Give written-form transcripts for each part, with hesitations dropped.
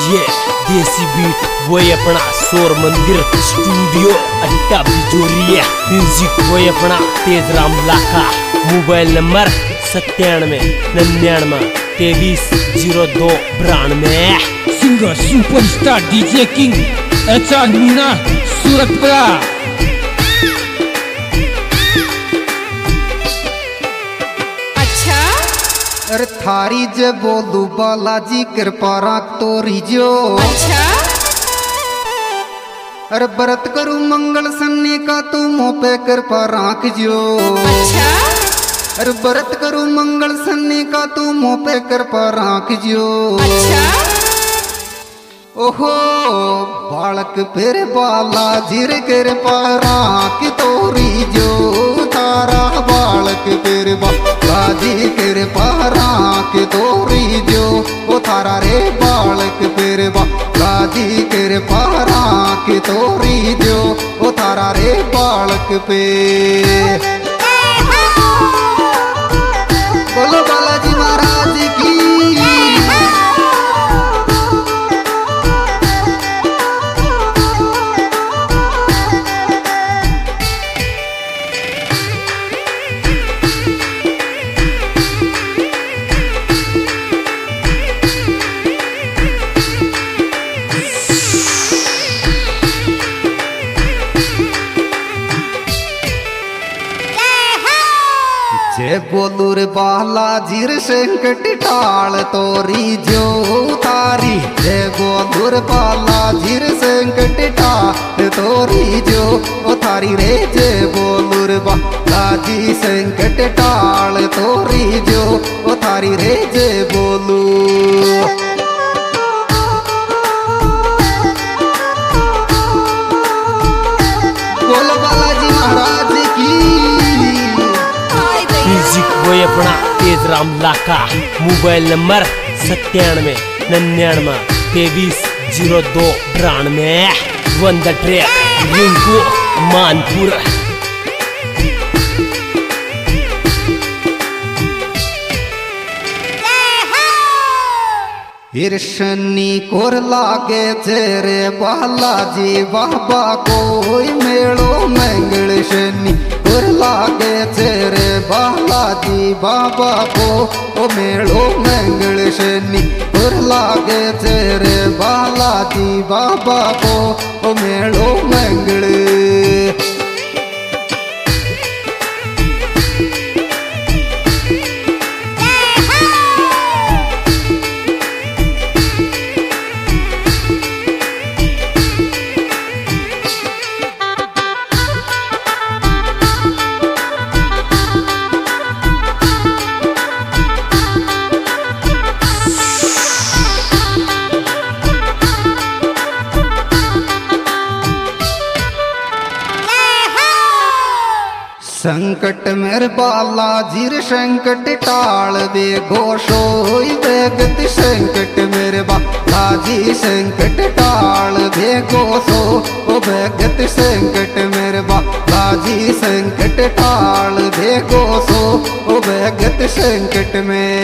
ये देसी बीट वही अपना शोर मंदिर स्टूडियो अड्डा बिजोरिया म्यूजिक वही अपना Tejram Lakha. Mobile number 9799230292। Singer superstar D J king HR Meena Suratpura. अरे थारी जे बोलू बालाजी कृपा राख तोरी जो। अच्छा। अरे व्रत करूं मंगल सन्ने का तू मुँह पे कृपा राख जो। अच्छा। अरे व्रत करूं मंगल सन्ने का तू मुँह पे कृपा राख जो। अच्छा। ओहो बालक फिर बालाजी रे कृपा राख तोरी जो। तारा बालक फिर बालाजी कृपा राख तोरी जो। ओ थारा रे बालक फिर बालाजी कृपा राख तोरी जो। ओ थारा रे बालक पे बोलो बालाजी महाराज की। जय बोलू रे बालाजी रे संकट टाल तोरी जो तारी। जय बोलू रे बालाजी रे संकट टाल तोरी जो। ओ थारी रे जय बोलू रे बालाजी संकट टाल तोरी जो। ओ थारी रे जय बोलू। बोलो बालाजी महाराज की। म्यूजिक वही अपना Tejram Lakha. Mobile number 9799230292। On the track Rinku Manpur. शनि कोर लागे तेरे बालाजी बाबा कोई मेड़ो मंगल। शनि कोर लागे तेरे बालाजी बाबा को ओ मेड़ो मंगल। शनि कोर लागे तेरे बालाजी बाबा को ओ मेड़ो मंगल। संकट मेरे बालाजी रे संकट टाल दे घोषोई बेगत। संकट मेरे बालाजी संकट टाल दे घोषो ओ बेगत। संकट मेरे बालाजी संकट टाल दे घोषो ओ बेगत। संकट में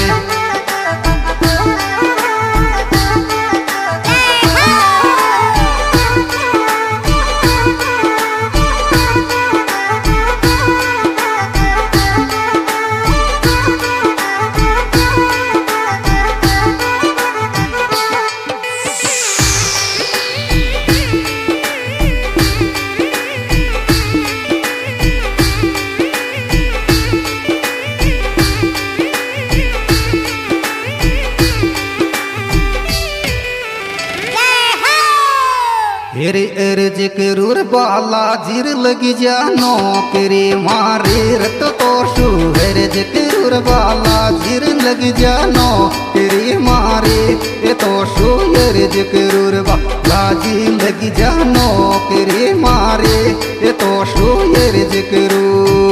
हेरे अर्ज करूर बालाजी लगी जा नौकरी मारे रत तोषु। अर्ज करूर बालाजी लगी जा नौकरी मारे तोषु। अर्ज करूर बालाजी लगी जा नौकरी मारे तोषु। अर्ज करू।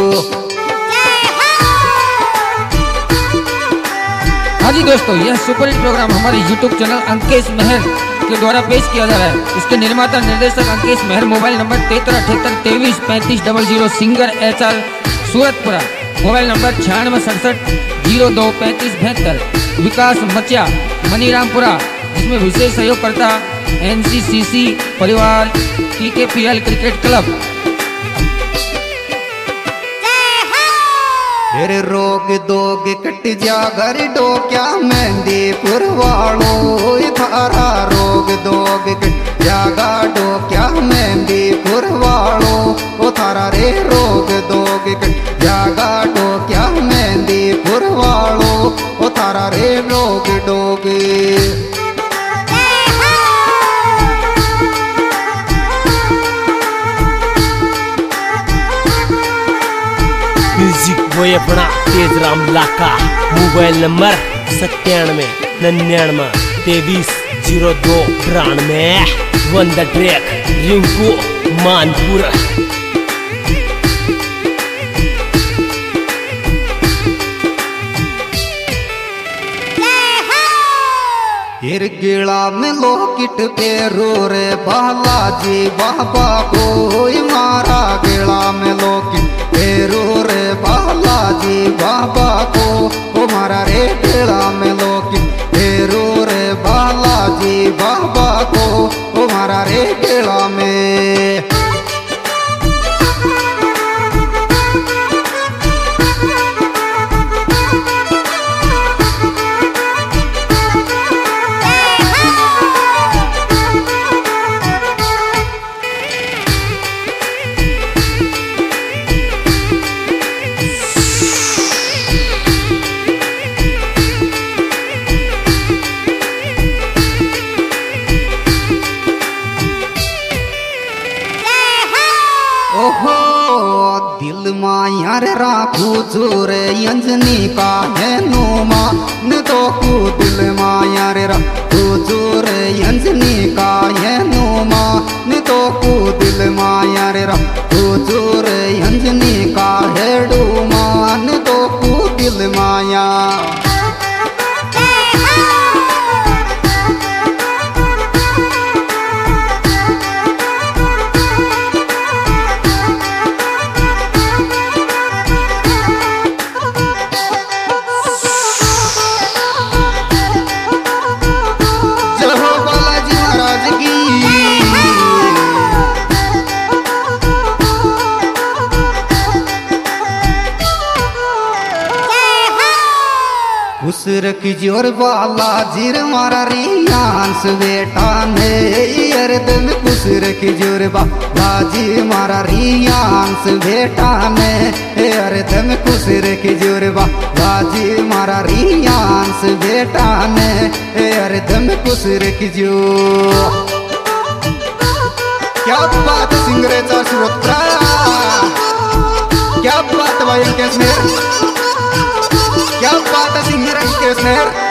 हाँ जी दोस्तों, यह सुपर हिट प्रोग्राम हमारे YouTube चैनल अंकेश मेहर के द्वारा पेश किया जा रहा है। इसके निर्माता निर्देशक Ankesh Meher. Mobile number 7378233500। Singer HR Suratpura. Mobile number 9667023572। Vikas Machiya Manirampura. इसमें विशेष सहयोगकर्ता NCCC परिवार, TKPL क्रिकेट क्लब। फिर रोग दोग कट जा घर डोक्या मेहंदीपुर वालो थारा रोग दोग कट जागा डोक्या मेहंदीपुर वालो ओ थारा रे रोग दोग कट जागा डोक्या मेहंदीपुर वालो ओ थारा रे रोग डोग। म्यूजिक बॉय अपना Tej Ram Lakha, mobile number 9799230292। On the track Rinku Manpur. फिर गिला में लोकिट पेरो रे बालाजी बाबा कोई मारा गिला में लोकिट पेरो रे बालाजी बाबा को ओ मारा रे गिला में लोकिट पेरो रे बालाजी बाबा को ओ मारा रे गिला में। ओहो दिल मायार राखू जोरे अंजनी का है नुमा न तो कू दिल मायार राखू जोरे अंजनी का है नुमा न तो कू दिल मायार राखू जोरे अंजनी का है डूमा न तो कू दिल माया। खुश रख जोर बाला जीर मारा रियांस बेटा ने अरदम खुश रख जोर बाला जी मारा रियांस बेटा ने अरदम खुश रख जोर बाला जी मारा रियांस बेटा ने अरदम खुश रख जो। क्या बात सिंगरेचा श्रोत्रा, क्या बात भाई केसनेर, क्या बात सिंगर केसनेर।